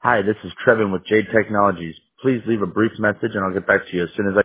Hi, this is Trevin with Jade Technologies. Please leave a brief message and I'll get back to you as soon as I